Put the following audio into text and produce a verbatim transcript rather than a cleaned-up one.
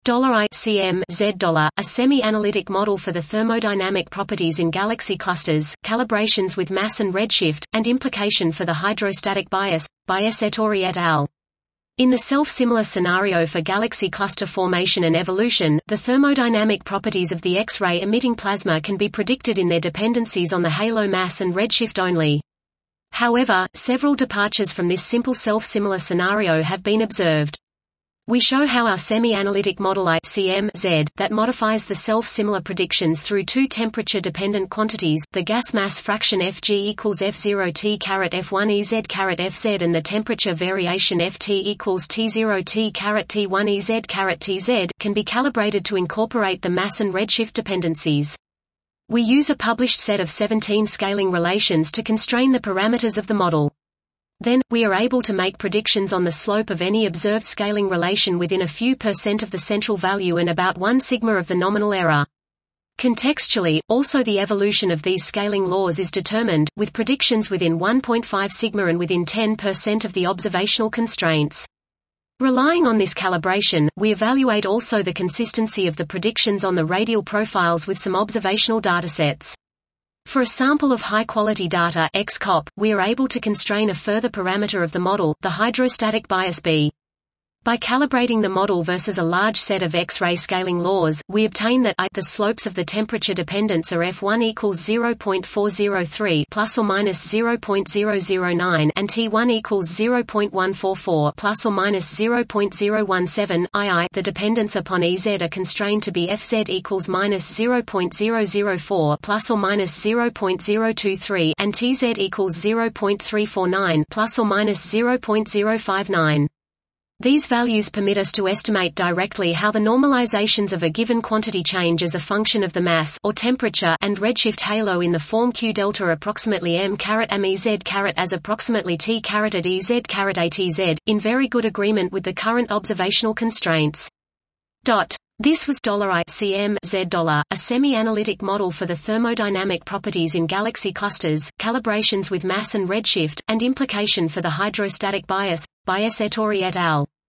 I C M Z a semi-analytic model for the thermodynamic properties in galaxy clusters, calibrations with mass and redshift, and implication for the hydrostatic bias, by Ettori et al. In the self-similar scenario for galaxy cluster formation and evolution, the thermodynamic properties of the X-ray emitting plasma can be predicted in their dependencies on the halo mass and redshift only. However, several departures from this simple self-similar scenario have been observed. We show how our semi-analytic model I C M Z that modifies the self-similar predictions through two temperature-dependent quantities, the gas mass fraction F G equals F zero T caret F one E Z caret F Z and the temperature variation F T equals T zero T caret T one E Z caret T Z, can be calibrated to incorporate the mass and redshift dependencies. We use a published set of seventeen scaling relations to constrain the parameters of the model. Then, we are able to make predictions on the slope of any observed scaling relation within a few percent of the central value and about one sigma of the nominal error. Contextually, also the evolution of these scaling laws is determined, with predictions within one point five sigma and within ten percent of the observational constraints. Relying on this calibration, we evaluate also the consistency of the predictions on the radial profiles with some observational datasets. For a sample of high-quality data X C O P, we are able to constrain a further parameter of the model, the hydrostatic bias B. By calibrating the model versus a large set of X-ray scaling laws, we obtain that I the slopes of the temperature dependence are F one equals zero point four zero three plus or minus zero point zero zero nine and T one equals zero point one four four plus or minus zero point zero one seven. two The dependence upon E Z are constrained to be F Z equals minus zero point zero zero four plus or minus zero point zero two three and T Z equals zero point three four nine plus or minus zero point zero five nine. These values permit us to estimate directly how the normalizations of a given quantity change as a function of the mass or temperature and redshift halo in the form Q delta approximately m caret m E Z caret as approximately T caret at E Z caret A T Z, in very good agreement with the current observational constraints. Dot. This was I C M Z a semi-analytic model for the thermodynamic properties in galaxy clusters, calibrations with mass and redshift, and implication for the hydrostatic bias, by Ettori et al.